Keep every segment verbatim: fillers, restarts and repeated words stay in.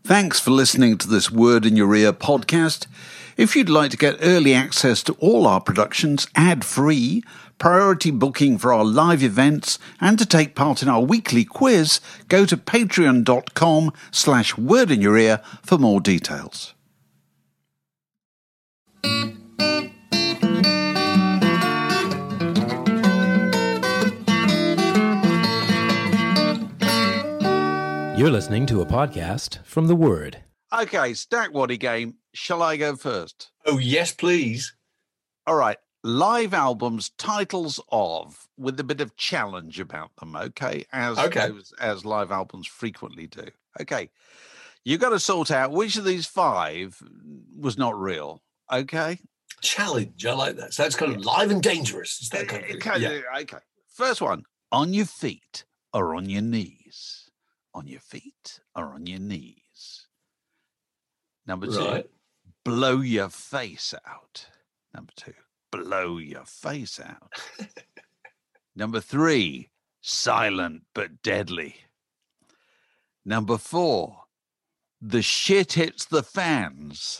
Thanks for listening to this Word in Your Ear podcast. If you'd like to get early access to all our productions ad-free, priority booking for our live events, and to take part in our weekly quiz, go to patreon.com slash word in your ear for more details. You're listening to a podcast from The Word. Okay, Stack Waddy game. Shall I go first? Oh, yes, please. All right. Live albums, titles of, with a bit of challenge about them, okay? As, Okay. Those, as live albums frequently do. Okay. You've got to sort out which of these five was not real, okay? Challenge. I like that. So that's kind of live and dangerous. Is that kind of thing? Okay, Yeah. okay. First one, on your feet or on your knees. On your feet or on your knees. Number two, Right. blow your face out. Number two, blow your face out. Number three, silent but deadly. Number four, the shit hits the fans.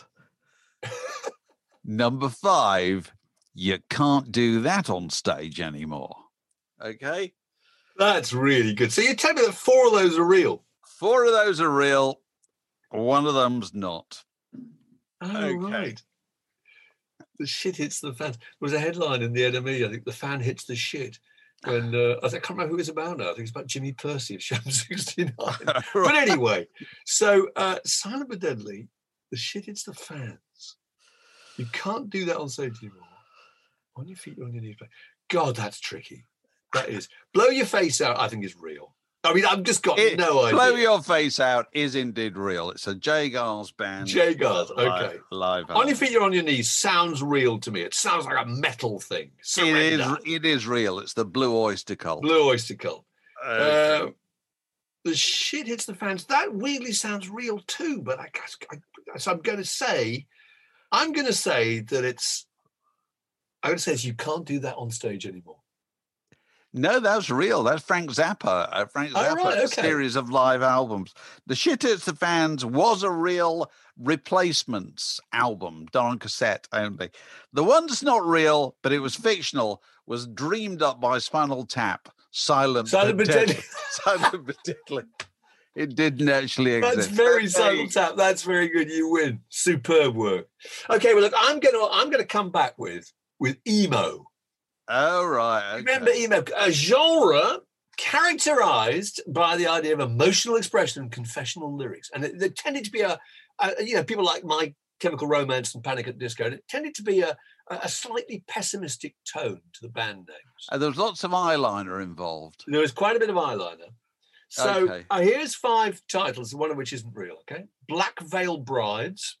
Number five, you can't do that on stage anymore. Okay? That's really good. So you tell me that four of those are real. Four of those are real. One of them's not. Oh, Okay. right. The shit hits the fans. There was a headline in the N M E, I think, the fan hits the shit. When uh, I, think, I can't remember who it's about now. I think it's about Jimmy Percy of Sham sixty-nine. But anyway, so uh, silent but deadly, the shit hits the fans. You can't do that on stage anymore. On your feet or on your knees. God, that's tricky. That is. Blow your face out, I think, is real. I mean, I've just got It- no idea. Blow Your Face Out is indeed real. It's a Jay Gars band. Jay Gars, live- okay. Live. On your feet or on your knees sounds real to me. It sounds like a metal thing. It is, Surrender. it is real. It's the Blue Oyster Cult. Blue Oyster Cult. Okay. Uh, the shit hits the fans. That weirdly sounds real too, but I guess I, so I'm going to say, I'm going to say that it's. I'm going to say is you can't do that on stage anymore. No, that's real. That's Frank Zappa. Uh, Frank Oh, Zappa, right, a okay. series of live albums. The Shit Hits the Fans was a real replacements album done on cassette only. The one that's not real, but it was fictional, was dreamed up by Spinal Tap. Silent, Silent but but deadly. deadly. Silent but deadly. It didn't actually exist. That's very Okay. Silent Tap. That's very good. You win. Superb work. Okay, well look, I'm gonna I'm gonna come back with with emo. Oh, right. Okay. Remember emo, a genre characterized by the idea of emotional expression and confessional lyrics, and it, there tended to be a, a, you know, people like My Chemical Romance and Panic at the Disco. And it tended to be a, a slightly pessimistic tone to the band names. And there was lots of eyeliner involved. There was quite a bit of eyeliner. So Okay. uh, here's five titles, one of which isn't real. Okay, Black Veil Brides,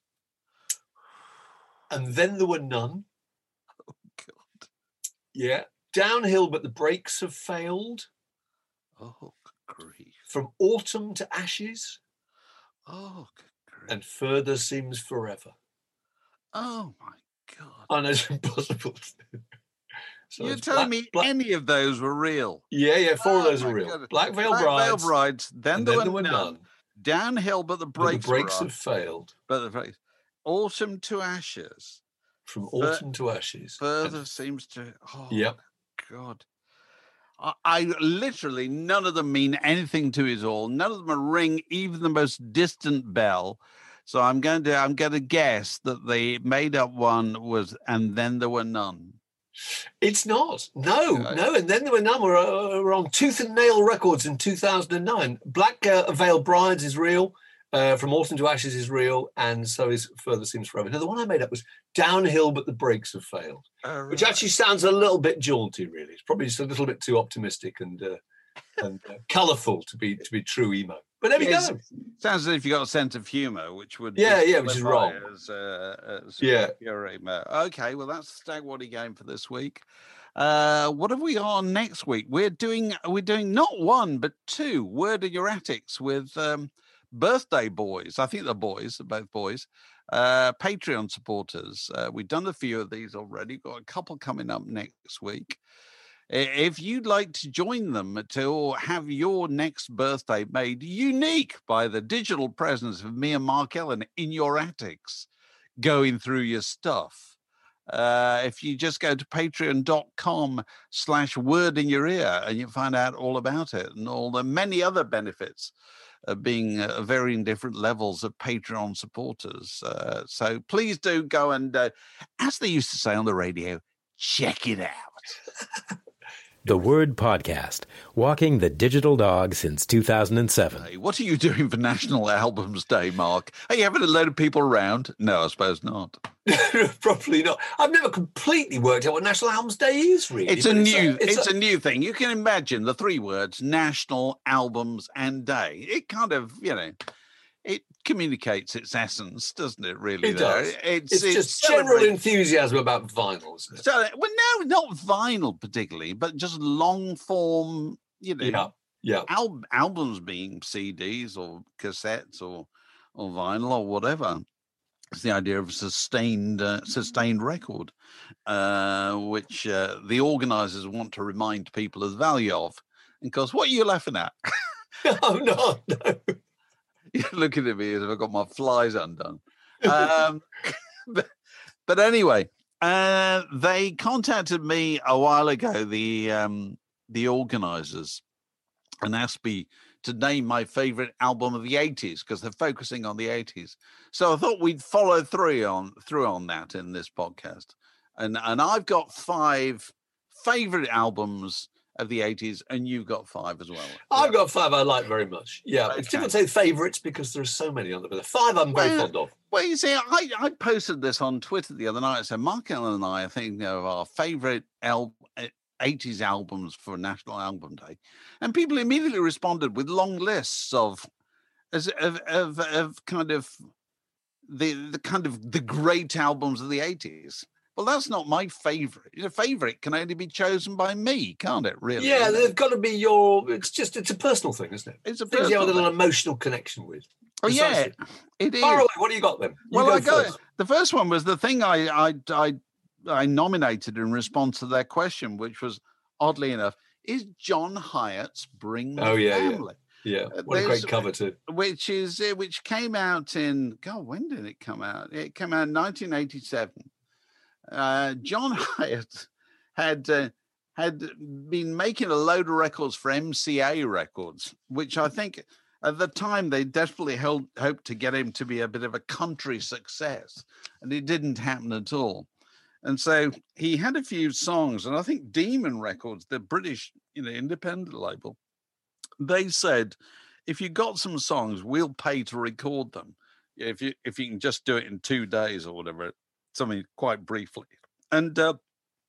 and Then There Were None. God. Yeah, Downhill, but the brakes have failed. Oh, good grief. From Autumn to Ashes, Oh, good grief. and Further Seems Forever. Oh, my God. I know it's impossible. So You're it's telling Black- me Black- any of those were real? Yeah, yeah, four Oh, of those my are real. God. Black Veil Black Brides, Veil Brides, then, and there, Then were There Were none. None. Downhill, but the But brakes, the brakes were have on. failed. But the brakes. Autumn to Ashes. From Fur- Autumn to Ashes. Further And- seems to. Oh, Yep. God. I, I literally, none of them mean anything to us all. None of them ring even the most distant bell. So I'm going to, I'm going to guess that the made-up one was, and then there were none. It's not. No, Okay. no. And Then There Were None were, uh, were on Tooth and Nail Records in two thousand nine. Black uh, Veil Brides is real. Uh, From Autumn to Ashes is real. And so is Further Seems Forever. Now, the one I made up was Downhill, but the brakes have failed, Oh, which right. actually sounds a little bit jaunty, really. It's probably just a little bit too optimistic and uh, and uh, colourful to be to be true emo. But there we Yes. go. Sounds as if you got a sense of humour, which would Yeah, yeah, which is disqualify wrong. As, uh, as Yeah. pure emo. Okay, well that's the Stag Waddy game for this week. Uh, what have we got on next week? We're doing we're doing not one but two Word in Your Attics with um, birthday boys. I think they're boys, they're both boys. Uh, Patreon supporters. Uh, we've done a few of these already. Got a couple coming up next week. If you'd like to join them to have your next birthday made unique by the digital presence of me and Mark Ellen in your attics, going through your stuff, uh, if you just go to patreon.com slash word in your ear and you find out all about it and all the many other benefits of being uh, varying different levels of Patreon supporters. Uh, so please do go and, uh, as they used to say on the radio, check it out. The Word Podcast, walking the digital dog since two thousand seven. Hey, what are you doing for National Albums Day, Mark? Are you having a load of people around? No, I suppose not. Probably not. I've never completely worked out what National Albums Day is, really. It's a but new a- it's, a- a new thing. You can imagine the three words, National Albums and Day. It kind of, you know, it communicates its essence, doesn't it, really? It though? does. It's, It's, just general celebrate- enthusiasm about vinyl, isn't it? So, well, no, not vinyl particularly, but just long form, you know, Yeah, yeah. al- albums being C Ds or cassettes or or vinyl or whatever. It's the idea of a sustained uh, sustained record, uh, which uh, the organisers want to remind people of the value of. And of course, what are you laughing at? Oh, no, no. You're looking at me as if I've got my flies undone. Um, but, but anyway, uh, they contacted me a while ago, the um, the organisers, and asked me to name my favourite album of the eighties because they're focusing on the eighties. So I thought we'd follow through on through on that in this podcast. And and I've got five favourite albums of the eighties, and you've got five as well. I've got five I like very much. Yeah, Okay. it's difficult to say favourites because there are so many on there. Five I'm very Well, fond of. Well, you see, I, I posted this on Twitter the other night. So Mark Ellen and I are thinking of our favourite el- eighties albums for National Album Day. And people immediately responded with long lists of, as of, of, of kind of the, the kind of the great albums of the eighties. Well, that's not my favourite. A favourite can only be chosen by me, can't it, really? Yeah, they've got to be your. It's just it's a personal thing, isn't it? It's a Things you have a personal little thing. emotional connection with. Oh, yeah, Precisely. it is. Far away. What do you got then? You Well, go I go. first. The first one was the thing I, I I I nominated in response to their question, which was oddly enough, is John Hyatt's "Bring the Oh, yeah, yeah. Family," Yeah, Uh, what a there's- great cover too. which is uh, which came out in God. When did it come out? It came out in nineteen eighty-seven. Uh, John Hyatt had uh, had been making a load of records for M C A Records, which I think at the time they desperately held, hoped to get him to be a bit of a country success, and it didn't happen at all. And so he had a few songs, and I think Demon Records, the British, you know, independent label, they said, if you got some songs, we'll pay to record them. If you if you can just do it in two days or whatever, something quite briefly. And uh,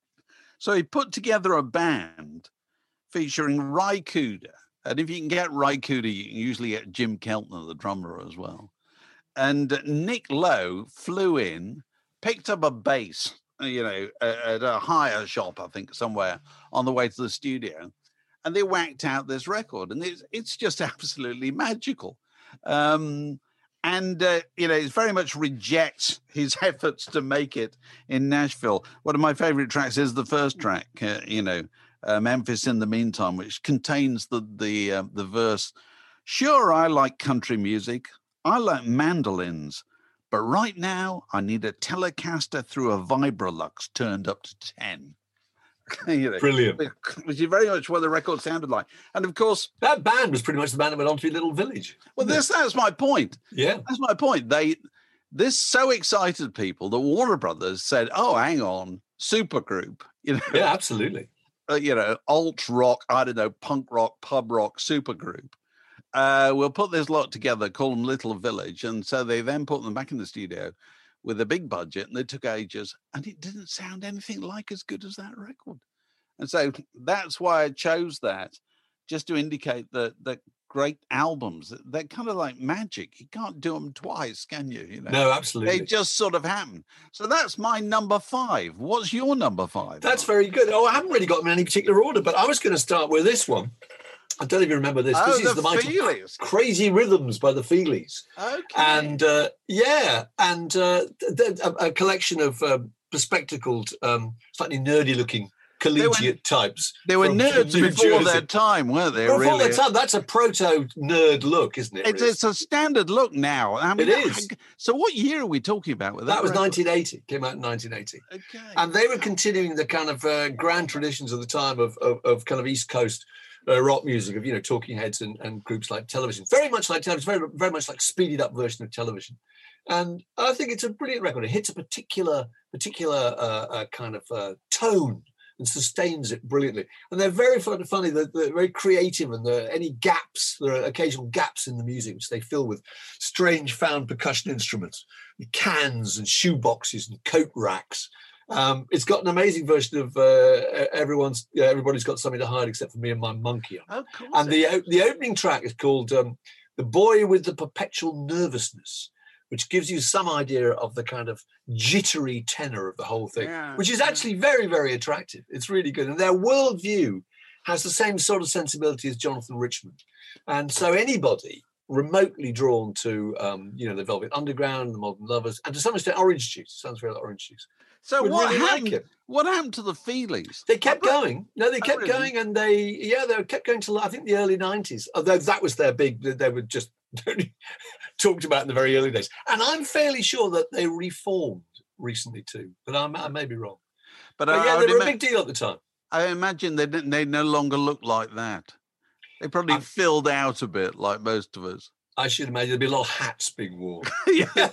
so he put together a band featuring Ry Cooder. And if you can get Ry Cooder, you can usually get Jim Keltner, the drummer, as well. And Nick Lowe flew in, picked up a bass, you know, at a hire shop, I think, somewhere on the way to the studio. And they whacked out this record. And it's, it's just absolutely magical. Um, and, uh, you know, it very much rejects his efforts to make it in Nashville. One of my favorite tracks is the first track, uh, you know, uh, Memphis in the Meantime, which contains the, the, uh, the verse, sure, I like country music. I like mandolins. But right now, I need a Telecaster through a Vibrolux turned up to ten. You know, Brilliant. which is very much what the record sounded like. And of course, That band was pretty much the band that went on to be Little Village. well, this that's my point. Yeah. That's my point. They this so excited people that Warner Brothers said, "Oh, hang on, supergroup, you know, Yeah, absolutely. uh, you know, alt rock, I don't know, punk rock, pub rock supergroup. Uh, we'll put this lot together, call them Little Village," and so they then put them back in the studio with a big budget, and they took ages, and it didn't sound anything like as good as that record. And so that's why I chose that, just to indicate that that great albums, they're kind of like magic. You can't do them twice, can you? You know, No, absolutely. they just sort of happen. So that's my number five. What's your number five? That's very good. Oh, I haven't really got them in any particular order, but I was going to start with this one. I don't even remember this. Oh, this is the the mighty Feelies. Crazy Rhythms by the Feelies. Okay. And uh, yeah, and uh, th- th- a, a collection of uh, bespectacled, um, slightly nerdy looking collegiate types. They were from, nerds from before Jersey. their time, weren't they? Before really? their time, that's a proto-nerd look, isn't it? It's, Rhys? it's a standard look now. I mean, It is. So what year are we talking about with that? That was record? nineteen eighty. Came out in nineteen eighty. Okay. And they were continuing the kind of uh, grand traditions of the time of, of, of kind of East Coast uh, rock music, of, you know, Talking Heads and, and groups like Television. Very much like Television, very, very much like speeded up version of Television. And I think it's a brilliant record. It hits a particular, particular uh, uh, kind of uh, tone and sustains it brilliantly. And they're very fun, funny, they're, they're very creative, and there are any gaps, there are occasional gaps in the music which they fill with strange found percussion instruments, cans and shoe boxes and coat racks. Um, it's got an amazing version of uh, everyone's yeah, Everybody's Got Something to Hide Except for Me and My Monkey. Oh, cool. And the, the opening track is called um, The Boy with the Perpetual Nervousness, which gives you some idea of the kind of jittery tenor of the whole thing, Yeah, which is yeah. actually very, very attractive. It's really good. And their worldview has the same sort of sensibility as Jonathan Richman. And so anybody remotely drawn to, um, you know, the Velvet Underground, the Modern Lovers, and to some extent Orange Juice, sounds very like Orange Juice. So would what really like happened? it. What happened to the Feelies? They kept I bet- going. No, they Oh, kept really? going, and they, yeah, they kept going till I think the early nineties. Although that was their big, they were just talked about in the very early days. And I'm fairly sure that they reformed recently too, but I'm, I may be wrong. But, But I, yeah, I they would were a ima- big deal at the time. I imagine they didn't. They no longer look like that. They probably I- filled out a bit, like most of us. I should imagine there'd be a lot of hats being worn. Yeah.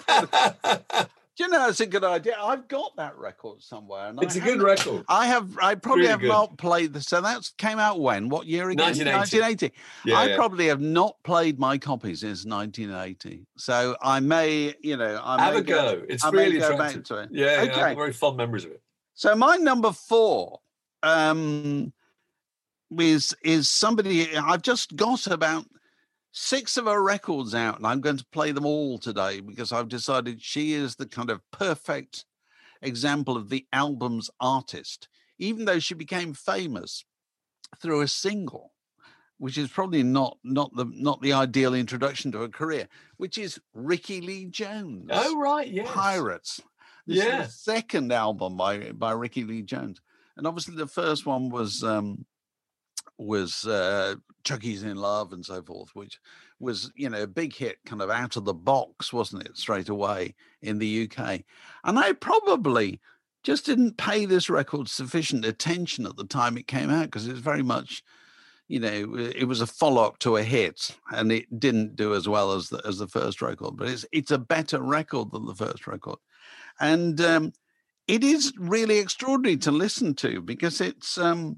Do you know, it's a good idea. I've got that record somewhere. And It's I a good haven't- record. I have. I probably Really have good. not played this. So that came out when? What year again? nineteen eighty. nineteen eighty. Yeah, I yeah. probably have not played my copy since nineteen eighty. So I may, you know, I Have may a go. It's I may really go attractive. back to it. Yeah, yeah, I've Okay. got very fond memories of it. So my number four um, is is somebody I've just got about six of her records out, and I'm going to play them all today because I've decided she is the kind of perfect example of the album's artist, even though she became famous through a single, which is probably not not the not the ideal introduction to her career, which is Ricky Lee Jones. Oh, right, yes. Pirates. This Yeah. is the second album by by Ricky Lee Jones, and obviously the first one was um, was uh, Chucky's in Love and so forth, which was, you know, a big hit, kind of out of the box, wasn't it, straight away in the U K. And I probably just didn't pay this record sufficient attention at the time it came out because it was very much, you know, it was a follow-up to a hit, and it didn't do as well as the, as the first record, but it's it's a better record than the first record. And um, it is really extraordinary to listen to because it's um,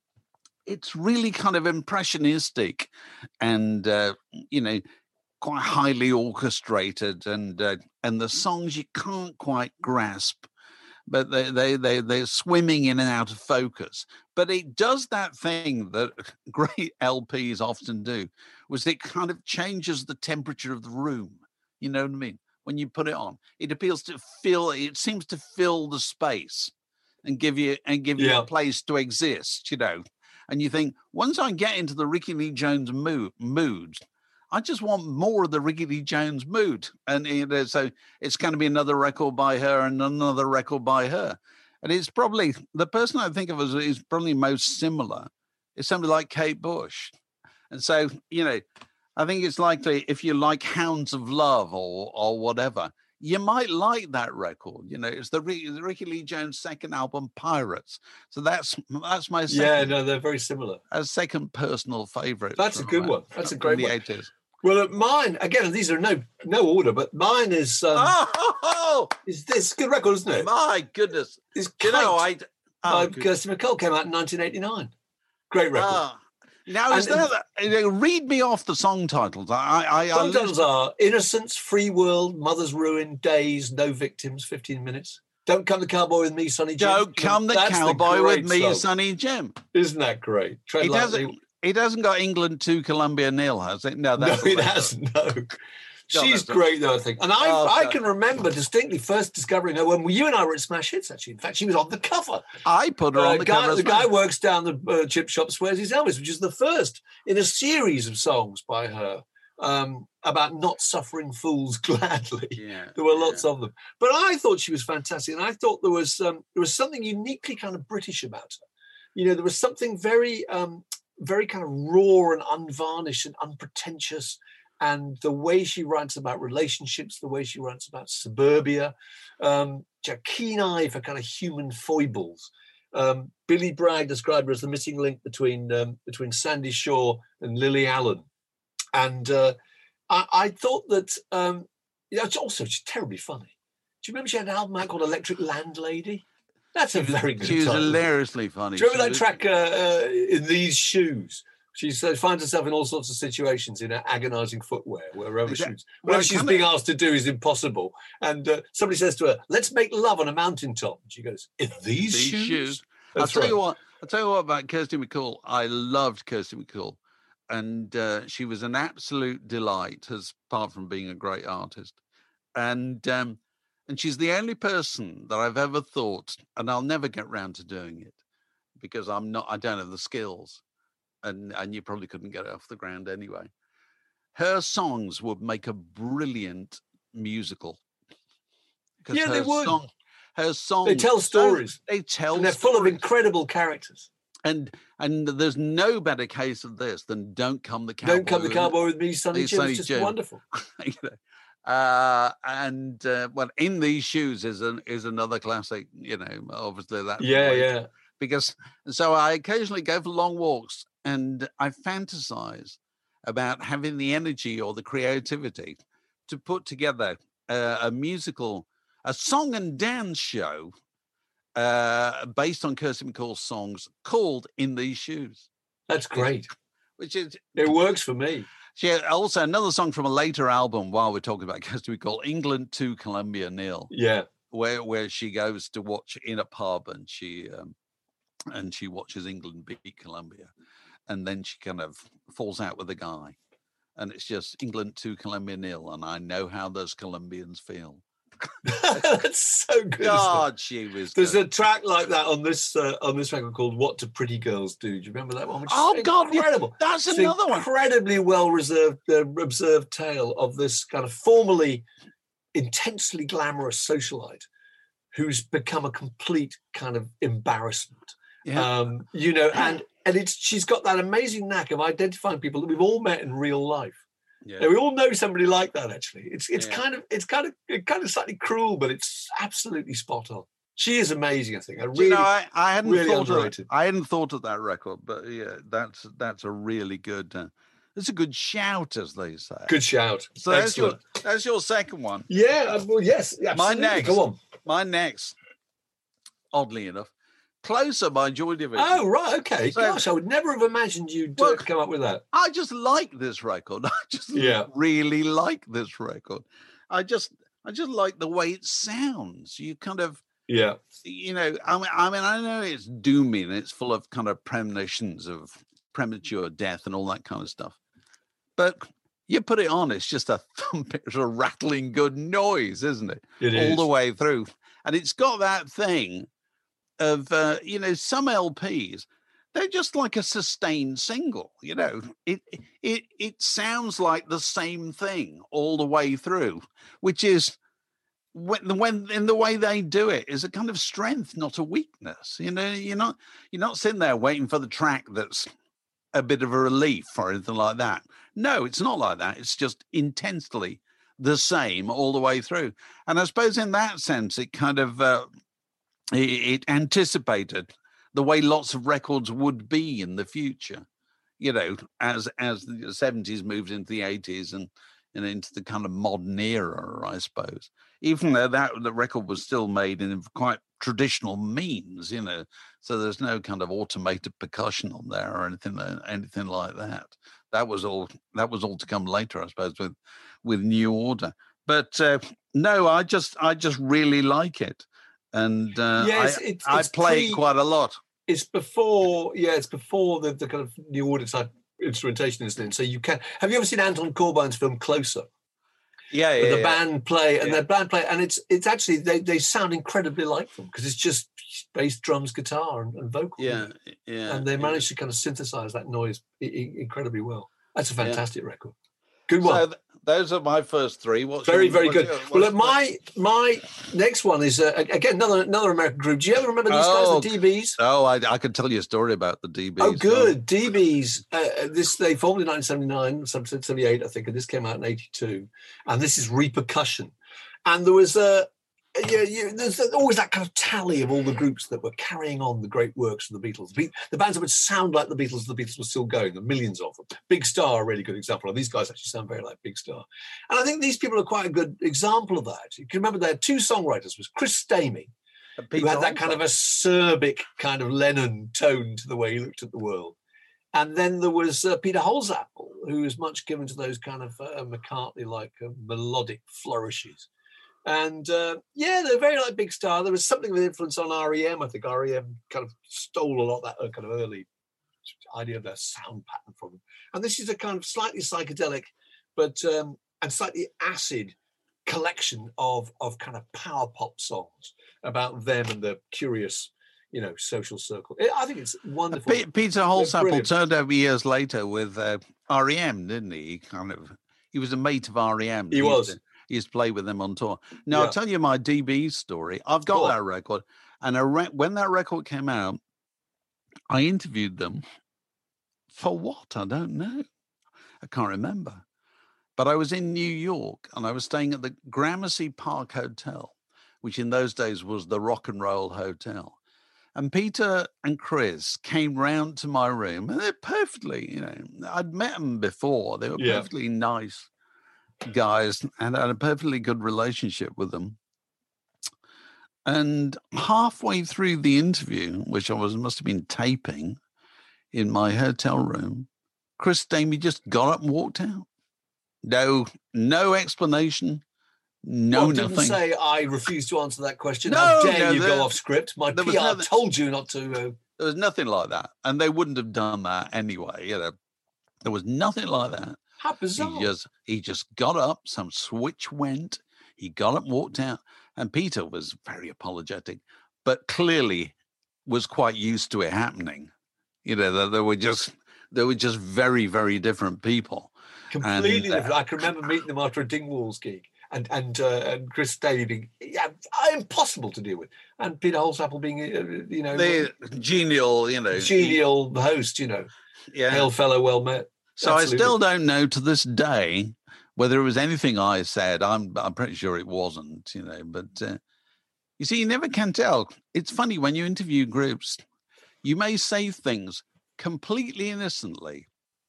it's really kind of impressionistic and, uh, you know, quite highly orchestrated, and uh, and the songs you can't quite grasp, but they, they, they, they're swimming in and out of focus. But it does that thing that great L Ps often do, was it kind of changes the temperature of the room. You know what I mean? When you put it on, it appeals to fill, it seems to fill the space and give you, and give you Yeah. a place to exist, you know. And you think, once I get into the Ricky Lee Jones mood, mood I just want more of the Ricky Lee Jones mood. And you know, so it's going to be another record by her and another record by her. And it's probably, the person I think of as is probably most similar is somebody like Kate Bush. And so, you know, I think it's likely if you like Hounds of Love or or whatever, you might like that record. You know, it's the, the Ricky Lee Jones second album, Pirates. So that's that's my second, Yeah, no, they're very similar. a second personal favorite. That's a from, good uh, one. That's a from great the one. eighties. Well, uh, mine, again, these are no no order, but mine is um, Oh, is this good record, isn't it? my goodness. It's You know, Kite I... by Oh, good. Kirsty MacColl came out in nineteen eighty-nine. Great record. Ah. Now, is And- that, uh, read me off the song titles. I, I, I, I Song titles lose- are Innocence, Free World, Mother's Ruin, Days, No Victims, fifteen minutes. Don't Come the Cowboy with Me, Sonny Jim. Don't Come the That's Cowboy great with Me, song. Sonny Jim. Isn't that great? Tread It lightly. hasn't, it hasn't got England to Columbia nil, has it? No, No, that's it hasn't. No. She's that's a- great, though, I think. And I, Oh, I God. can remember distinctly first discovering her when you and I were at Smash Hits, actually. In fact, she was on the cover. I put her Uh, on the guy, cover. the as well. guy works down the uh, chip shop, swears he's Elvis, which is the first in a series of songs by her um, about not suffering fools gladly. Yeah, There were yeah. lots of them. But I thought she was fantastic. And I thought there was um, there was something uniquely kind of British about her. you know, there was something very, um, very kind of raw and unvarnished and unpretentious. And the way she writes about relationships, the way she writes about suburbia, um, a keen eye for kind of human foibles. Um, Billy Bragg described her as the missing link between um, between Sandy Shaw and Lily Allen. And uh, I, I thought that, um, yeah, it's also she's terribly funny. Do you remember she had an album out called Electric Landlady? That's a very good She was title. hilariously funny. Do you remember She that was- track, uh, uh, In These Shoes? She uh, finds herself in all sorts of situations in her agonising footwear, wherever Is that- she's, well, whatever she's kinda- being asked to do is impossible. And uh, somebody says to her, let's make love on a mountaintop. And she goes, in these, These shoes? shoes. I'll That's tell right. you what. I'll tell you what about Kirsty MacColl. I loved Kirsty MacColl, and uh, she was an absolute delight, as apart from being a great artist. And um, and she's the only person that I've ever thought, and I'll never get round to doing it because I'm not. I don't have the skills, and and you probably couldn't get it off the ground anyway. Her songs would make a brilliant musical. 'Cause Yeah, they her would. Song, her songs. They tell stories. They tell And they're full of stories. incredible characters. And and there's no better case of this than Don't Come the Cowboy. Don't Come the with- Cowboy with Me, Sonny Hey, Jim. Sonny It's just Jim. wonderful. you know. Uh, and uh, well, In These Shoes is an is another classic. You know, obviously that. Yeah, yeah. Because so I occasionally go for long walks and I fantasize about having the energy or the creativity to put together uh, a musical, a song and dance show uh, based on Kirsty MacColl's songs called In These Shoes, That's great. which is It works for me. she had also another song from a later album while we're talking about Kirsty MacColl, England to Columbia Neil, Yeah. where where she goes to watch in a pub and she um, and she watches England beat Colombia, and then she kind of falls out with a guy, and it's just England to Colombia nil, and I know how those Colombians feel. That's so good. isn't it? God, she was. There's good. a track like that on this uh, on this record called "What Do Pretty Girls Do?" Do you remember that one? Which is Oh God, yeah, incredible! that's It's another an one. incredibly well reserved, uh, observed tale of this kind of formerly intensely glamorous socialite who's become a complete kind of embarrassment. Yeah. Um, you know, and and it's she's got that amazing knack of identifying people that we've all met in real life. Yeah. And we all know somebody like that. Actually, it's it's Yeah. kind of it's kind of it's kind of slightly cruel, but it's absolutely spot on. She is amazing. I think. I Do really, you know, I, I hadn't really thought of underrated. I hadn't thought of that record, but yeah, that's that's a really good. Uh, it's a good shout, as they say. good shout. So that's your Excellent. that's your second one. Yeah. uh, Well, yes. Absolutely. next. Go on. My next, oddly enough, Closer by Joy Division. Oh right. Okay. So- Gosh, I would never have imagined you'd uh, Well, come up with that. I just like this record. I just Yeah. really like this record. I just I just like the way it sounds. You kind of Yeah. you know, I mean, I mean, I know it's doomy and it's full of kind of premonitions of premature death and all that kind of stuff. But you put it on, it's just a thump, it's a rattling good noise, isn't it? It all is. the way through. And it's got that thing of, uh, you know, some L Ps, they're just like a sustained single, you know, it, it, it sounds like the same thing all the way through, which is, when, when in the way they do it is a kind of strength, not a weakness. You know, you're not you're not sitting there waiting for the track that's a bit of a relief or anything like that. No, it's not like that. It's just intensely the same all the way through. And I suppose in that sense, it kind of uh, it, it anticipated the way lots of records would be in the future. You know, as as the seventies moved into the eighties and and into the kind of modern era, I suppose. Even though that the record was still made in quite traditional means, you know, so there's no kind of automated percussion on there or anything, anything like that. That was all. That was all to come later, I suppose, with with New Order. But uh, no, I just, I just really like it, and uh, Yes, I, it's- I it's play pre- it quite a lot. It's before. Yeah. It's before the, the kind of New Order type instrumentation is in. So you can. Have you ever seen Anton Corbijn's film Closer? Yeah, yeah, With the yeah. band play and Yeah. their band play, and it's it's actually they, they sound incredibly like them because it's just bass, drums, guitar, and, and vocal. Yeah, yeah. and they yeah. managed to kind of synthesize that noise I- I- incredibly well. That's a Yeah. fantastic record. Good one. So th- those are my first three. What's very, your, very what's good. Your, well, look, my my next one is uh, again another another American group. Do you ever remember these oh, guys, the D Bs? Oh, I, I could tell you a story about the D Bs. Oh, good. Oh. D Bs. Uh, this they formed in nineteen seventy-nine, seventy-eight, I think, and this came out in eighty-two. And this is Repercussion. And there was a. Uh, Yeah, yeah, there's always that kind of tally of all the groups that were carrying on the great works of the Beatles. The bands that would sound like the Beatles, the Beatles were still going, the millions of them. Big Star, a really good example. And these guys actually sound very like Big Star. And I think these people are quite a good example of that. You can remember there two songwriters, was Chris Stamey, who had that kind of acerbic kind of Lennon tone to the way he looked at the world. And then there was uh, Peter Holsapple, who was much given to those kind of uh, McCartney-like uh, melodic flourishes. And uh, yeah, they're very like Big Star. There was something with influence on R E M. I think R E M kind of stole a lot of that kind of early idea of their sound pattern from them. And this is a kind of slightly psychedelic, but um, and slightly acid collection of of kind of power pop songs about them and the curious, you know, social circle. I think it's wonderful. P- Peter Holsapple turned over years later with uh, R E M, didn't he? He kind of he was a mate of R E M. He, he was. To, he used to play with them on tour. Now, yeah. I'll tell you my D B story. I've got cool. that record. And a re- when that record came out, I interviewed them for what? I don't know. I can't remember. But I was in New York and I was staying at the Gramercy Park Hotel, which in those days was the Rock and Roll Hotel. And Peter and Chris came round to my room and they're perfectly, you know, I'd met them before. They were yeah. perfectly nice guys and I had a perfectly good relationship with them. And halfway through the interview, which I was must have been taping in my hotel room, Chris Stamey just got up and walked out. No, no explanation. No, well, didn't nothing. say I refuse to answer that question. No, How dare no, you there, go off script? My P R nothing, told you not to. Uh... There was nothing like that, and they wouldn't have done that anyway. You know, there was nothing like that. How bizarre! He just he just got up. Some switch went. He got up, and walked out, and Peter was very apologetic, but clearly was quite used to it happening. You know, they, they were just they were just very very different people. Completely and, different. Uh, I can remember meeting them after a Dingwalls gig. And and uh, and Chris Stamey being yeah, impossible to deal with, and Peter Holsapple being uh, you know the genial you know genial host, you know, yeah, hail fellow, well met. So Absolutely. I still don't know to this day whether it was anything I said. I'm I'm pretty sure it wasn't, you know. But uh, you see, you never can tell. It's funny when you interview groups, you may say things completely innocently.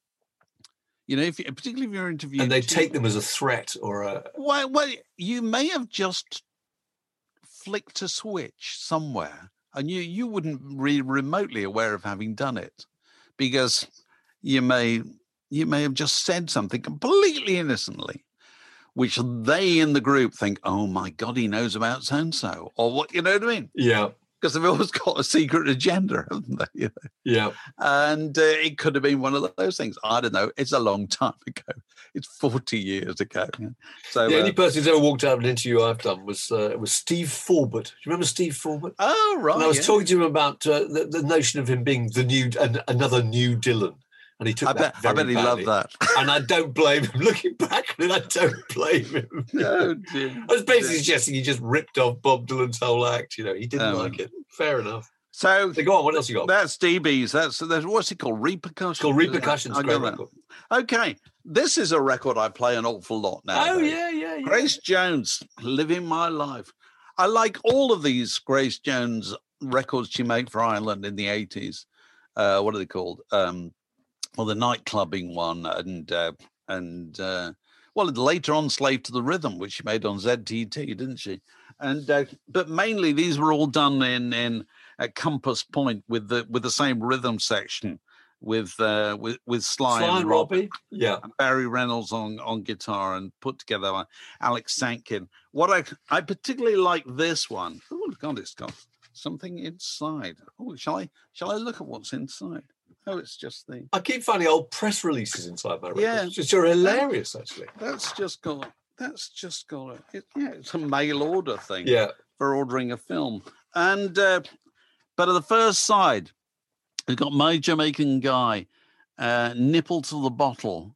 You know, if you, particularly if you're interviewing, and they take them as a threat or a. Well, well, you may have just flicked a switch somewhere, and you you wouldn't be remotely aware of having done it, because you may you may have just said something completely innocently, which they in the group think, "Oh my God, he knows about so and so," or what, you know what I mean? Yeah. Because they've always got a secret agenda, haven't they? You know? Yeah. And uh, it could have been one of those things. I don't know. It's a long time ago. It's forty years ago. So the uh, only person who's ever walked out of an interview I've done was uh, was Steve Forbert. Do you remember Steve Forbert? Oh, right. And I was yeah. talking to him about uh, the, the notion of him being the new an, another new Dylan. And he took I that bet, very I bet he badly. loved that. And I don't blame him. Looking back on it, I don't blame him. No, dear. I was basically suggesting he just ripped off Bob Dylan's whole act. You know, he didn't Um, like it. Fair enough. So, so go on. What else you got? That's D B's. That's that's what's it called? Repercussions. It's called Repercussions. I Great got record. that. Okay, this is a record I play an awful lot now. Oh yeah, yeah, yeah. Grace Jones, Living My Life. I like all of these Grace Jones records she made for Ireland in the eighties. Uh, what are they called? Um, well, the nightclubbing one, and uh, and uh, well, later on, Slave to the Rhythm, which she made on Z T T, didn't she? And uh, but mainly these were all done in in at Compass Point with the with the same rhythm section with uh, with with Sly, Sly and and Robbie, Robbie, yeah, and Barry Reynolds on on guitar, and put together by Alex Sankin. What I I particularly like this one. Oh God, it's got something inside. Oh, shall I shall I look at what's inside? Oh, it's just the. I keep finding old press releases inside my records. Yeah. Which are hilarious, actually. That's just got. That's just got. A, it, yeah, it's a mail order thing. Yeah. For ordering a film, and uh, but at the first side, we've got My Jamaican Guy, uh, Nipple to the Bottle,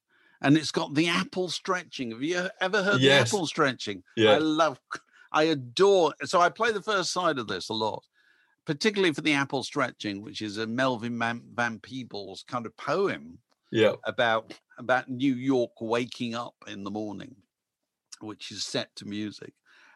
and it's got the apple stretching. Have you ever heard Yes. the apple stretching? Yeah. I love, I adore. So I play the first side of this a lot, particularly for the apple stretching, which is a Melvin Van, Van Peebles kind of poem Yeah. about about New York waking up in the morning, which is set to music.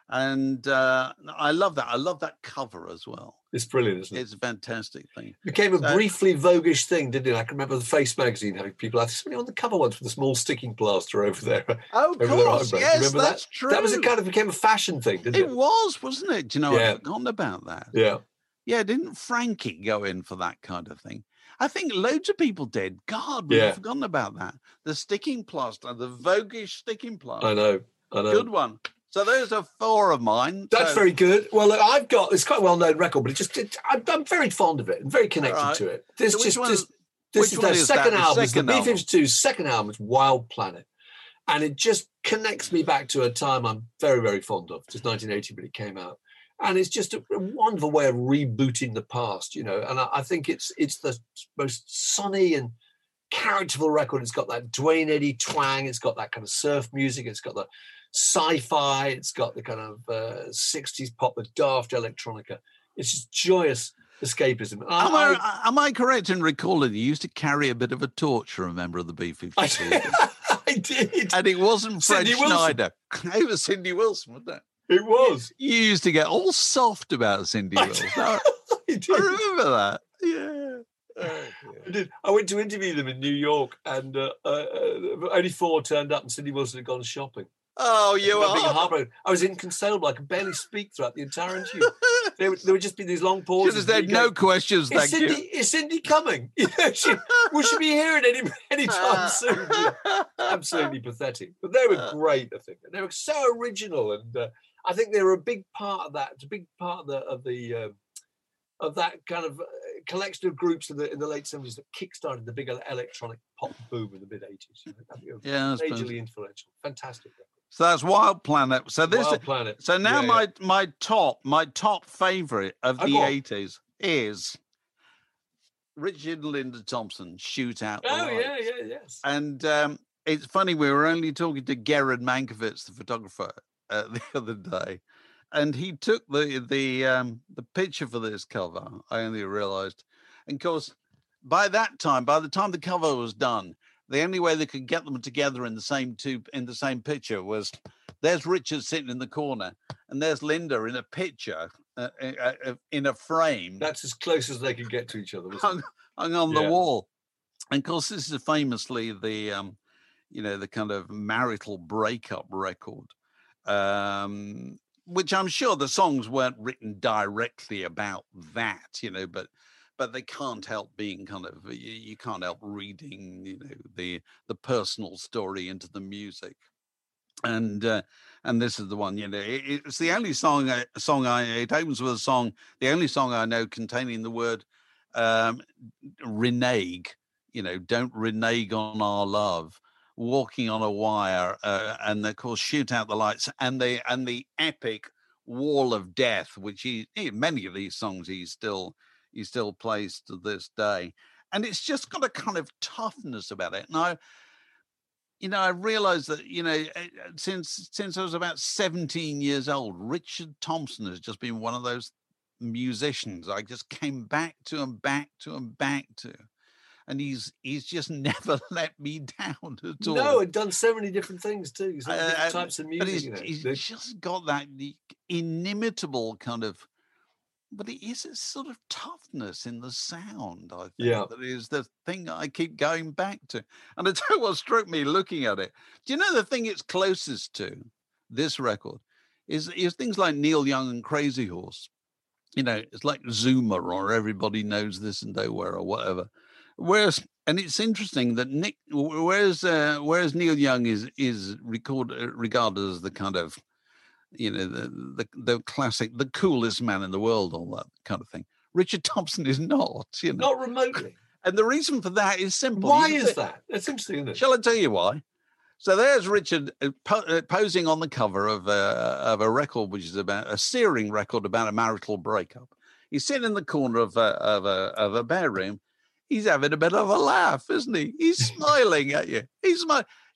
And uh, I love that. I love that cover as well. It's brilliant, isn't it? It's a fantastic thing. It became a So- briefly voguish thing, didn't it? I can remember the Face magazine having people have somebody on the cover once with a small sticking plaster over there. Oh, of over their course. eyebrows. Yes, Remember that's that? true. That was a kind of became a fashion thing, didn't it? It was, wasn't it? Do you know, Yeah. I've forgotten about that. Yeah. Yeah, didn't Frankie go in for that kind of thing? I think loads of people did. God, we've Yeah. forgotten about that. The sticking plaster, the voguish sticking plaster. I know. I know. Good one. So those are four of mine. That's So- very good. Well, look, I've got it's quite a well-known record, but it just it, I'm, I'm very fond of it and very connected Right. to it. This So which just one- this, this which is one their is that? second The album. It's the second B album? fifty-two's second album. It's Wild Planet, and it just connects me back to a time I'm very very fond of. Just nineteen eighty when it came out, and it's just a, a wonderful way of rebooting the past, you know. And I, I think it's it's the most sunny and characterful record. It's got that Dwayne Eddy twang. It's got that kind of surf music. It's got the sci-fi. It's got the kind of uh, sixties pop, the daft electronica. It's just joyous escapism. And Am I, I, am I correct in recalling you used to carry a bit of a torch for a member of the B I, fifty-two? I, I did. And it wasn't Fred Cindy Wilson. Schneider. It was Cindy Wilson, wasn't it? It was. You used to get all soft about Cindy I Wilson. did. I, I did. I remember that. Yeah. Oh, I dear. did. I went to interview them in New York, and uh, uh, uh, only four turned up, and Cindy Wilson had gone shopping. Oh, you I was being are. heartbroken. I was inconsolable. I could barely speak throughout the entire interview. there, would, there would just be these long Should pauses. have where said you go, no questions, Is thank Cindy, you. is Cindy coming? You know, she, will she be here at any any time soon? Absolutely pathetic. But they were great, I think. And they were so original, and uh, I think they were a big part of that. It's a big part of the of the uh, of that kind of uh, collection of groups in the in the late seventies that kickstarted the big electronic pop boom in the mid eighties. You know, I think it was Yeah, I suppose. majorly influential. Fantastic. record. So that's Wild Planet. So this. Wild Planet. So now Yeah, my yeah. my top my top favorite of Oh, the go on. eighties is Richard and Linda Thompson. Shoot Out the Oh Lights. yeah, yeah, yes. And um, it's funny, we were only talking to Gerard Mankiewicz, the photographer, uh, the other day, and he took the the um, the picture for this cover. I only realised, and of course, by that time, by the time the cover was done, the only way they could get them together in the same two in the same picture was there's Richard sitting in the corner, and there's Linda in a picture uh, uh, uh, in a frame That's as close as they could get to each other. Wasn't hung, it? hung on Yeah. the wall. And of course, this is famously the, um, you know, the kind of marital breakup record, um, which I'm sure the songs weren't written directly about that, you know, but but they can't help being kind of you, you can't help reading, you know, the the personal story into the music. And uh, and this is the one, you know, it, it's the only song I, song I it opens with a song, the only song I know containing the word um, renege, you know, don't renege on our love, walking on a wire, uh, and of course, shoot out the lights, and the and the epic wall of death, which he, he many of these songs he still he still plays to this day, and it's just got a kind of toughness about it. Now, you know, I realized that, you know, since since I was about seventeen years old, Richard Thompson has just been one of those musicians I just came back to and back to and back to. And he's he's just never let me down at all. No, and done so many different things too. So many Uh, different uh, types of but music. he's, You know. he's The- just got that the inimitable kind of, but it is a sort of toughness in the sound, I think. Yeah. That is the thing I keep going back to. And I tell you what struck me looking at it. Do you know the thing it's closest to, this record, is, is things like Neil Young and Crazy Horse. You know, it's like Zoomer or Everybody Knows This and Nowhere or whatever. Whereas, and it's interesting that Nick, whereas uh, whereas Neil Young is is record, uh, regarded as the kind of, you know, the, the the classic, the coolest man in the world, all that kind of thing. Richard Thompson is not, you know. Not remotely. And the reason for that is simple. Why You is think- that? That's interesting, isn't it? Shall I tell you why? So there's Richard uh, po- uh, posing on the cover of a, of a record, which is about a searing record about a marital breakup. He's sitting in the corner of a, of a, of a bedroom. He's having a bit of a laugh, isn't he? He's smiling at you. He's smiling.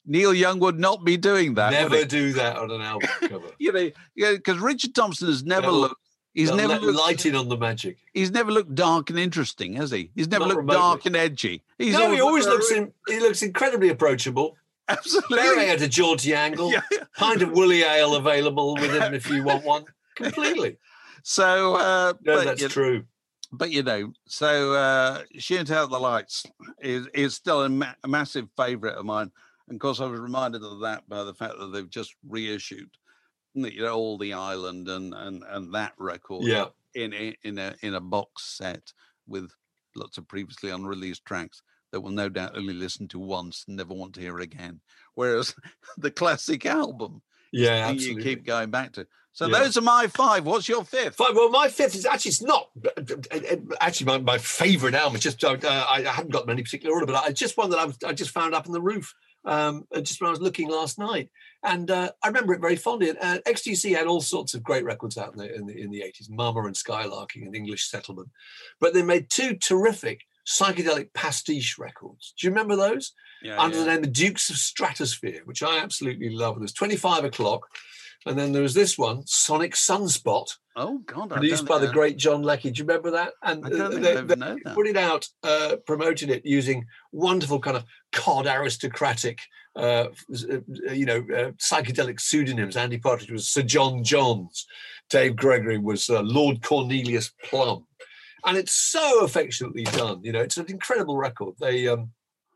Neil Young would not be doing that. Never do that on an album cover. You know, yeah, because Richard Thompson has never That'll- looked. He's They'll never let looked, lighting on the magic. He's never looked dark and interesting, has he? He's never Not looked remotely. dark and edgy. He's no, he always very- looks in, he looks incredibly approachable. absolutely. Very at a jaunty angle. Yeah. Pint of woolly ale available with him if you want one. Completely. So, uh, No, but, that's you, true. but you know, so uh, Shoot Out the Lights is is still a, ma- a massive favourite of mine. And of course, I was reminded of that by the fact that they've just reissued, you know, all the Island and and and that record. Yeah. in a, in a in a box set with lots of previously unreleased tracks that will no doubt only listen to once and never want to hear again. Whereas the classic album, Yeah, you absolutely. keep going back to. So Yeah. those are my five. What's your fifth? Fine. Well, my fifth is actually it's not actually my, my favourite album. It's just uh, I, I haven't got any particular order, but I just one that I, was, I just found up on the roof um, just when I was looking last night, and uh, I remember it very fondly. Uh, X T C had all sorts of great records out in the in the, in the eighties, Mama and Skylarking and English Settlement, but they made two terrific psychedelic pastiche records. Do you remember those? Yeah, Under yeah. the name the Dukes of Stratosphere, which I absolutely love. There's twenty-five o'clock. And then there was this one, Sonic Sunspot, Oh God, I produced don't by the know. great John Leckie. Do you remember that? And I don't think they, I even they know that. put it out, uh, promoted it using wonderful kind of cod aristocratic, uh, you know, uh, psychedelic pseudonyms. Andy Partridge was Sir John Johns. Dave Gregory was uh, Lord Cornelius Plum. And it's so affectionately done. You know, it's an incredible record. They um,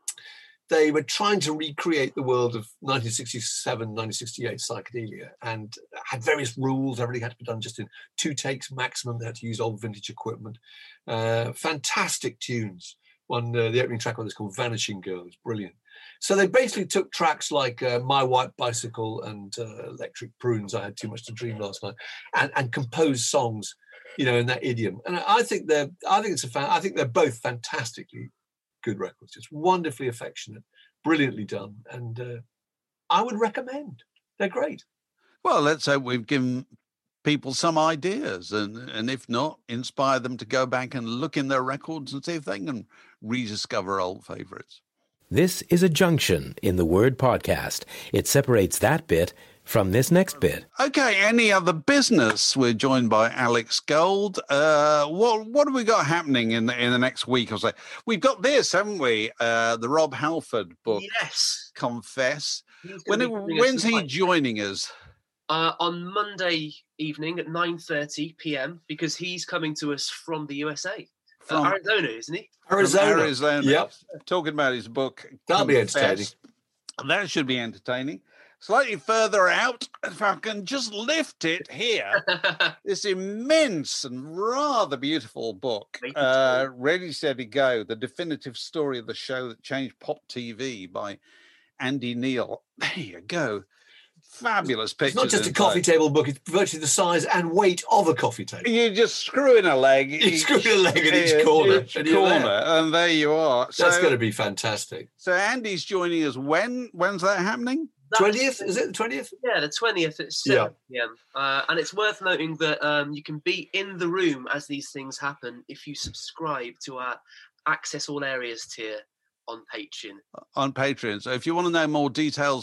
they were trying to recreate the world of nineteen sixty-seven, nineteen sixty-eight psychedelia and had various rules. Everything had to be done just in two takes maximum. They had to use old vintage equipment. Uh, fantastic tunes. One, uh, the opening track on this called Vanishing Girl is brilliant. So they basically took tracks like uh, My White Bicycle and uh, Electric Prunes, I Had Too Much to Dream Last Night, and, and composed songs, you know, in that idiom. And I think they're, I think it's a fan, I think they're both fantastically good records, just wonderfully affectionate, brilliantly done, and uh, I would recommend. They're great. Well, let's hope we've given people some ideas, and and if not, inspire them to go back and look in their records and see if they can rediscover old favourites. This is a junction in the word podcast. It separates that bit from this next bit. Okay, any other business? We're joined by Alex Gold. Uh, what what have we got happening in the in the next week or so? We've got this, haven't we? Uh, the Rob Halford book, Yes. Confess. He's When gonna be bringing us when's some he light. joining us? Uh, on Monday evening at nine thirty p.m. because he's coming to us from the U S A. From- uh, Arizona, isn't he? From Arizona. Arizona. Yep. Talking about his book. That'll be Confess. entertaining. That should be entertaining. Slightly further out, if I can just lift it here, this immense and rather beautiful book, Make it uh, Ready, Steady, Go, the definitive story of the show that changed pop T V by Andy Neal. There you go. Fabulous pictures. It's not just a inside. coffee table book, it's virtually the size and weight of a coffee table. You just screw in a leg. You screw in a leg at each yeah, corner, each and you're there. corner, and there you are. That's So, going to be fantastic. so Andy's joining us. When? When's that happening? That's- twentieth, is it the twentieth? Yeah, the twentieth at seven p.m. Uh, and it's worth noting that um, you can be in the room as these things happen if you subscribe to our Access All Areas tier on Patreon. On Patreon. So if you want to know more details,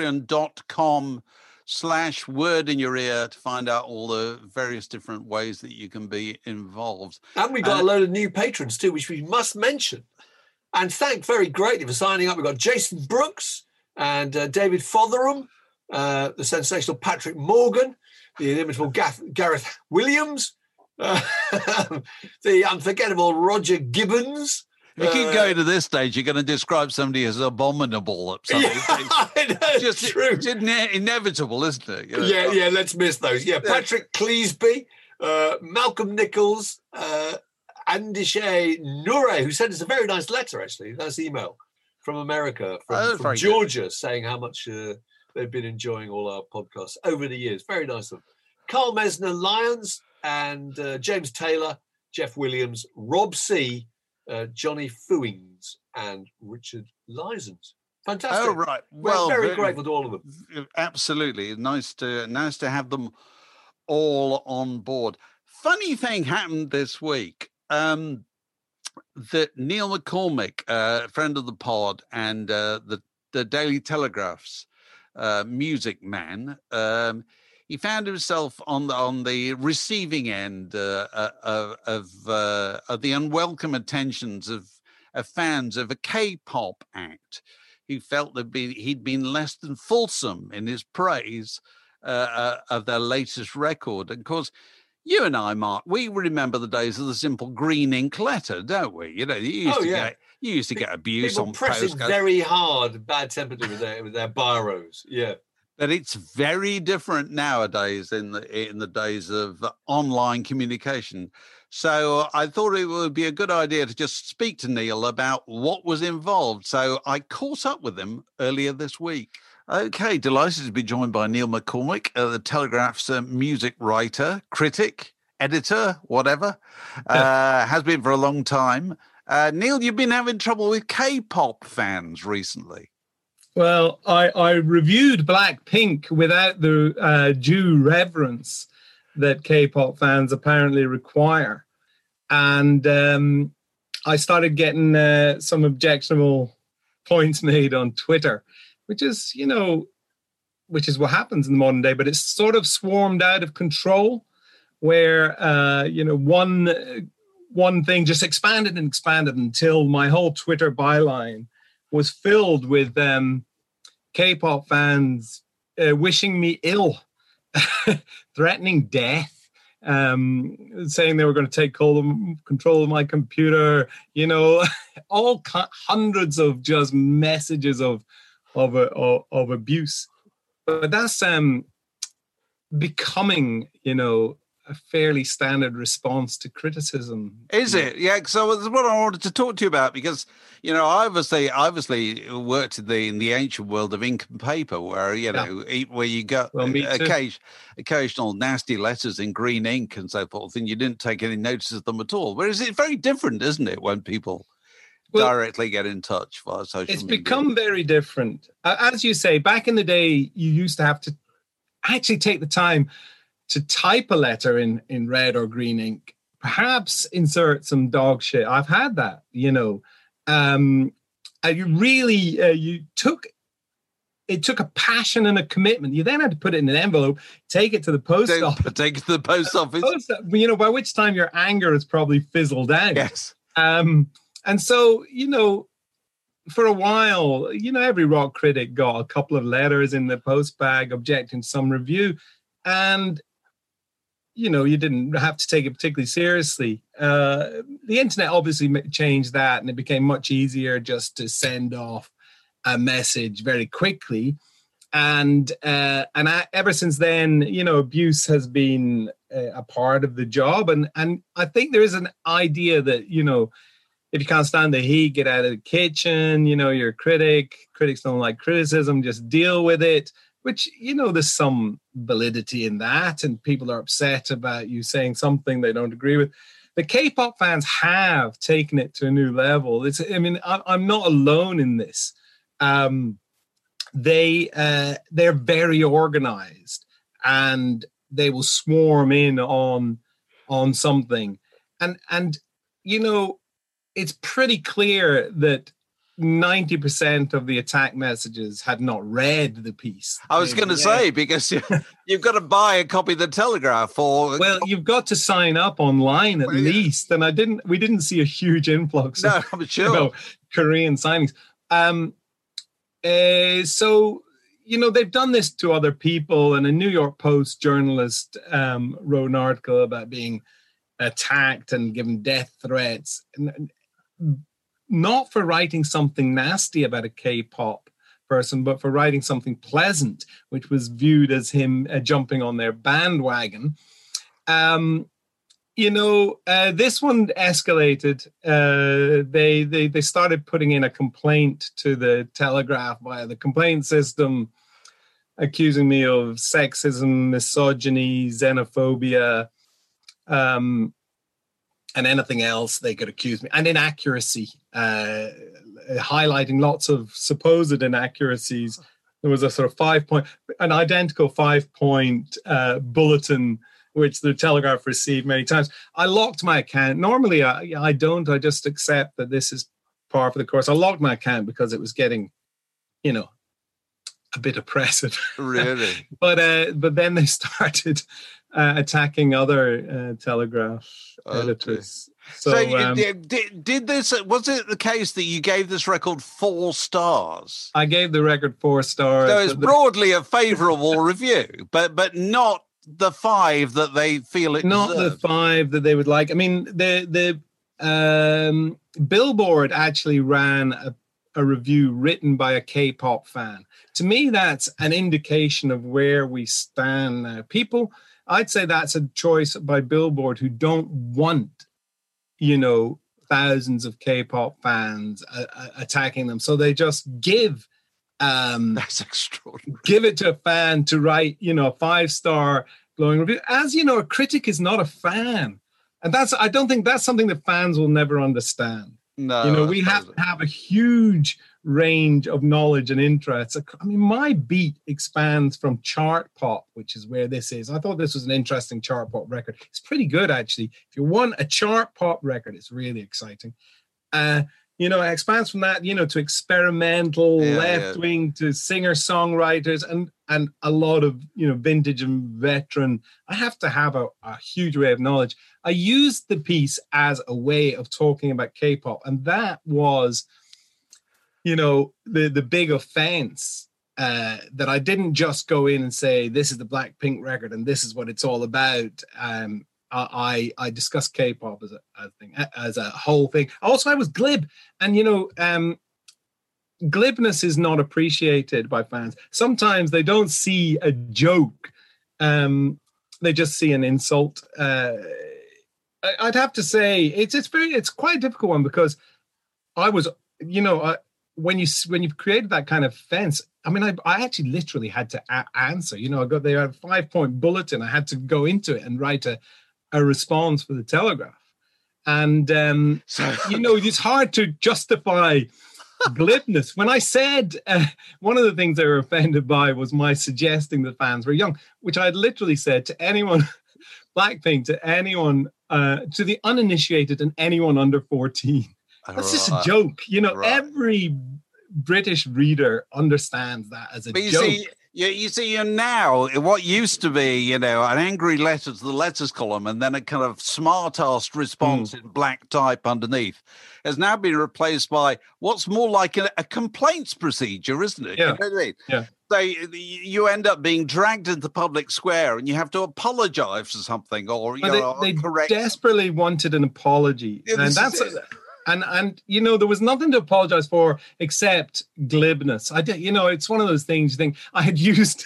patreon.com slash word in your ear to find out all the various different ways that you can be involved. And we've got Uh, a load of new patrons too, which we must mention. And thank very greatly for signing up. We've got Jason Brooks and uh, David Fotherum, uh, the sensational Patrick Morgan, the inimitable Gath- Gareth Williams, uh, the unforgettable Roger Gibbons. If you keep Uh, going to this stage, you're going to describe somebody as abominable at some Yeah, stage. I know, It's just true. it's ine- inevitable, isn't it? You know? Yeah, yeah, let's miss those. Yeah, Patrick Cleesby, uh, Malcolm Nichols, uh, Andishay Nure, who sent us a very nice letter, actually, nice email from America, from, Oh, from very good. Georgia, saying how much uh, they've been enjoying all our podcasts over the years. Very nice of them. Carl Mesner Lyons and uh, James Taylor, Jeff Williams, Rob C., uh, Johnny Fewings, and Richard Lysons. Fantastic. Oh, right. We're Well, very very- grateful to all of them. Absolutely. Nice to nice to have them all on board. Funny thing happened this week. Um, that Neil McCormick, uh, friend of the pod and uh, the the Daily Telegraph's uh, music man. Um, he found himself on the on the receiving end uh, uh, of uh, of the unwelcome attentions of, of fans of a K-pop act. He felt that be, he'd been less than fulsome in his praise uh, uh, of their latest record. And of course, you and I, Mark, we remember the days of the simple green ink letter, don't we? You know, you used oh, to yeah. get you used to get abuse People on pressing postcards. very hard, bad temperature with their with their biros. Yeah, but it's very different nowadays in the in the days of online communication. So I thought it would be a good idea to just speak to Neil about what was involved. So I caught up with him earlier this week. Okay, delighted to be joined by Neil McCormick, uh, the Telegraph's uh, music writer, critic, editor, whatever, uh, has been for a long time. Uh, Neil, you've been having trouble with K-pop fans recently. Well, I, I reviewed Blackpink without the uh, due reverence that K-pop fans apparently require. And um, I started getting uh, some objectionable points made on Twitter, which is, you know, which is what happens in the modern day, but it's sort of swarmed out of control where, uh, you know, one, one thing just expanded and expanded until my whole Twitter byline was filled with um, K-pop fans uh, wishing me ill, threatening death, um, saying they were going to take control of my computer, you know, all hundreds of just messages of of, of, of abuse. But that's um, becoming, you know, a fairly standard response to criticism. Is it? Yeah. So that's what I wanted to talk to you about, because, you know, I obviously, obviously worked in the, in the ancient world of ink and paper where, you know, yeah. where you got well, occasion, occasional nasty letters in green ink and so forth, and you didn't take any notice of them at all. Whereas it's very different, isn't it, when people well, directly get in touch via social it's media? It's become very different. Uh, as you say, back in the day, you used to have to actually take the time to type a letter in, in red or green ink, perhaps insert some dog shit. I've had that, you know. Um, and you really, uh, you took, it took a passion and a commitment. You then had to put it in an envelope, take it to the post take, office. Take it to the post office. Post, you know, by which time your anger has probably fizzled out. Yes. Um, and so, you know, for a while, you know, every rock critic got a couple of letters in the post bag objecting to some review. And you know, you didn't have to take it particularly seriously. Uh, the internet obviously changed that, and it became much easier just to send off a message very quickly. And uh, and I, ever since then, you know, abuse has been a, a part of the job. And and I think there is an idea that, you know, if you can't stand the heat, get out of the kitchen. You know, you're a critic. Critics don't like criticism. Just deal with it. Which, you know, there's some validity in that, and people are upset about you saying something they don't agree with. The K-pop fans have taken it to a new level. It's, I mean, I, I'm not alone in this. Um, they uh, they're very organized, and they will swarm in on on something, and and you know, it's pretty clear that ninety percent of the attack messages had not read the piece. I was going to say, because you, you've got to buy a copy of the Telegraph, or well, you've got to sign up online at well, least. And I didn't. We didn't see a huge influx. No, of, I'm sure. You know, Korean signings. Um, uh, so you know, they've done this to other people, and a New York Post journalist um, wrote an article about being attacked and given death threats. And, not for writing something nasty about a K-pop person, but for writing something pleasant, which was viewed as him uh, jumping on their bandwagon. Um, you know, uh, this one escalated. Uh, they, they they started putting in a complaint to the Telegraph via the complaint system, accusing me of sexism, misogyny, xenophobia, um, and anything else they could accuse me, and inaccuracy, uh, highlighting lots of supposed inaccuracies. There was a sort of five point, an identical five point uh, bulletin, which the Telegraph received many times. I locked my account. Normally I, I don't, I just accept that this is par for the course. I locked my account because it was getting you know, a bit oppressive. Really? but uh, but then they started uh, attacking other uh, Telegraph Okay. editors. So, So, you um, did, did did this? Was it the case that you gave this record four stars? I gave the record four stars. So it's but the- broadly a favourable review, but but not the five that they feel it not the deserves. five that they would like. I mean, the the um, Billboard actually ran a, a review written by a K-pop fan. To me, that's an indication of where we stand now. People, I'd say that's a choice by Billboard who don't want, you know, thousands of K-pop fans uh, uh, attacking them. So they just give um, That's extraordinary. give it to a fan to write, you know, a five-star glowing review. As you know, a critic is not a fan. And that's, I don't think that's something that fans will never understand. No, you know, I we have suppose to have a huge range of knowledge and interests. I mean, my beat expands from chart pop, which is where this is. I thought this was an interesting chart pop record. It's pretty good, actually. If you want a chart pop record, it's really exciting. Uh, you know, it expands from that, you know, to experimental, Yeah, left wing, to singer songwriters, and and a lot of, you know, vintage and veteran. I have to have a, a huge array of knowledge. I used the piece as a way of talking about K-pop, and that was, you know, the the big offense, uh, that I didn't just go in and say, this is the Blackpink record and this is what it's all about. Um, I I discussed K-pop as a, a thing, as a whole thing. Also, I was glib, and you know, um, glibness is not appreciated by fans. Sometimes they don't see a joke; um, they just see an insult. Uh, I, I'd have to say it's it's very it's quite a difficult one, because I was, you know, I, when you when you've created that kind of fence. I mean, I, I actually literally had to a- answer. You know, I got there a five point bulletin. I had to go into it and write a. a response for the Telegraph. And, um, so. you know, it's hard to justify glibness. When I said, uh, one of the things they were offended by was my suggesting that fans were young, which I had literally said to anyone, Blackpink, to anyone, uh, to the uninitiated and anyone under fourteen. That's Right. just a joke. You know, Right. every British reader understands that as a But you joke. see, you, you see, you're now what used to be, you know, an angry letter to the letters column and then a kind of smart-assed response Mm. in black type underneath has now been replaced by what's more like a, a complaints procedure, isn't it? Yeah. You know what I mean? Yeah. So you you end up being dragged into public square and you have to apologise for something, or you But know, they, they correct. desperately wanted an apology, Yeah, and this that's is it. and and you know, there was nothing to apologize for except glibness. I did, you know, it's one of those things. You think I had used,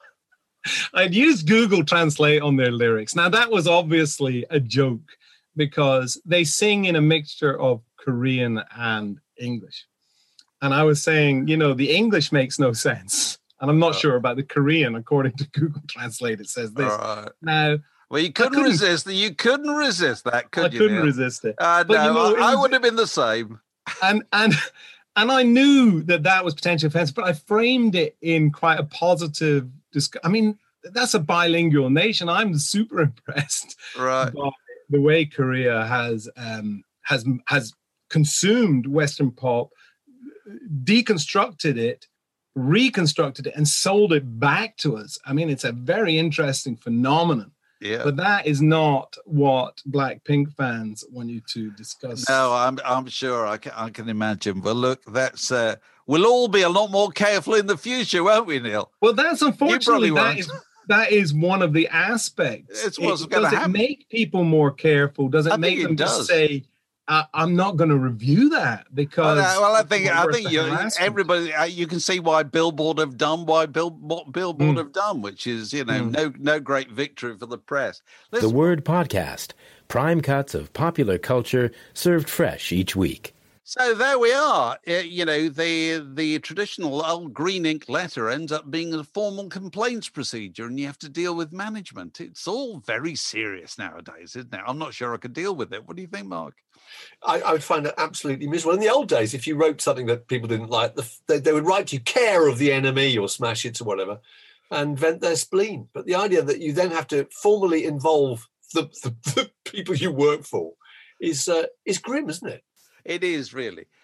I had used Google Translate on their lyrics. Now that was obviously a joke because they sing in a mixture of Korean and English, and I was saying, you know, the English makes no sense. And I'm not Oh. sure about the Korean. According to Google Translate, it says this. All right. Now, Well, you couldn't, couldn't- resist. You couldn't resist that, could I you? couldn't Neil? resist it. Uh, But, no, you know, it I, I was- would have been the same. and and and I knew that that was potentially offensive, but I framed it in quite a positive. Disc- I mean, that's a bilingual nation. I'm super impressed Right. by the way Korea has um, has has consumed Western pop, deconstructed it, reconstructed it, and sold it back to us. I mean, it's a very interesting phenomenon. Yeah. But that is not what Blackpink fans want you to discuss. No, I'm I'm sure I can I can imagine. But look, that's uh, we'll all be a lot more careful in the future, won't we, Neil? Well, that's unfortunately that won't. is that is one of the aspects. It's what's It- gonna does happen. it make people more careful? Does it I make think it them just does. say, I, "I'm not going to review that because"? Well, I- well, I think it's I worth think the you, harassment? everybody uh, you can see why Billboard have done why Bill, what Billboard Mm. have done, which is you know Mm. no no great victory for the press. Let's, The Word Podcast. Prime cuts of popular culture served fresh each week. So there we are. Uh, you know, the the traditional old green ink letter ends up being a formal complaints procedure, and you have to deal with management. It's all very serious nowadays, isn't it? I'm not sure I could deal with it. What do you think, Mark? I, I would find it absolutely miserable. In the old days, if you wrote something that people didn't like, the, they, they would write to you care of the enemy or smash it or whatever and vent their spleen. But the idea that you then have to formally involve the, the, the people you work for is uh, is grim, isn't it? It is really.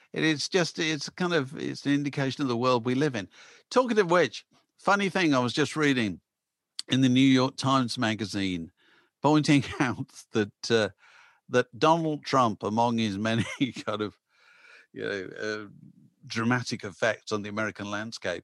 It is just, it's kind of, it's an indication of the world we live in. Talking of which, funny thing, I was just reading in the New York Times Magazine, pointing out that uh, that Donald Trump, among his many kind of, you know, uh, dramatic effects on the American landscape,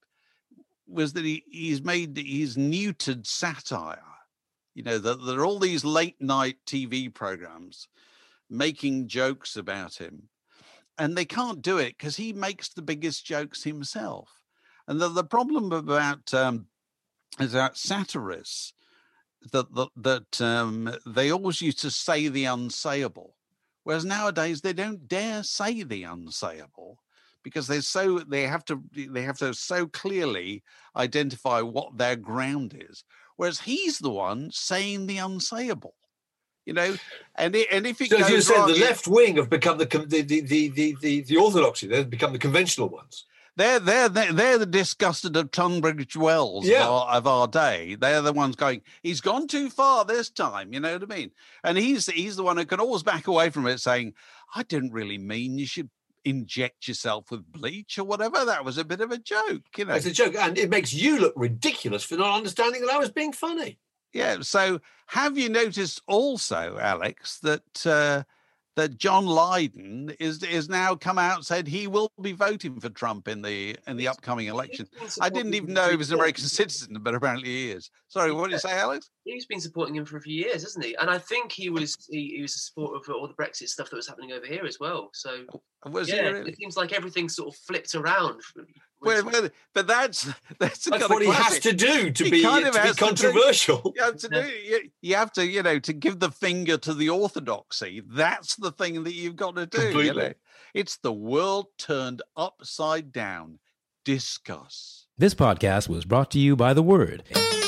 was that he, he's made, he's neutered satire. You know, that there are all these late night T V programs making jokes about him, and they can't do it because he makes the biggest jokes himself. And the, the problem about um, is that satirists, that that, that um, they always used to say the unsayable, whereas nowadays they don't dare say the unsayable because they're so they have to they have to so clearly identify what their ground is. Whereas he's the one saying the unsayable. You know, and it, and if it so goes as you said, wrong, the it, left wing have become the the the the the, the, the orthodoxy. They've become the conventional ones. They're they're they're, they're the disgusted of Tunbridge Wells yeah. of, our, of our day. They're the ones going, he's gone too far this time. You know what I mean? And he's he's the one who can always back away from it, saying, "I didn't really mean you should inject yourself with bleach or whatever. That was a bit of a joke." You know, it's a joke, and it makes you look ridiculous for not understanding that I was being funny. Yeah. So have you noticed also, Alex, that uh, that John Lydon is is now come out and said he will be voting for Trump in the in the upcoming election? I didn't even know he was an American citizen, but apparently he is. Sorry, what did you say, Alex? He's been supporting him for a few years, hasn't he? And I think he was he, he was a supporter of all the Brexit stuff that was happening over here as well. So was yeah, he really? It seems like everything sort of flipped around. Well, well, but that's that's, that's what he has to do to be, kind of to be controversial. To do, you have to do you, you have to you know to give the finger to the orthodoxy. That's the thing that you've got to do. Completely. You know? It's the world turned upside down. Discuss. This podcast was brought to you by The Word.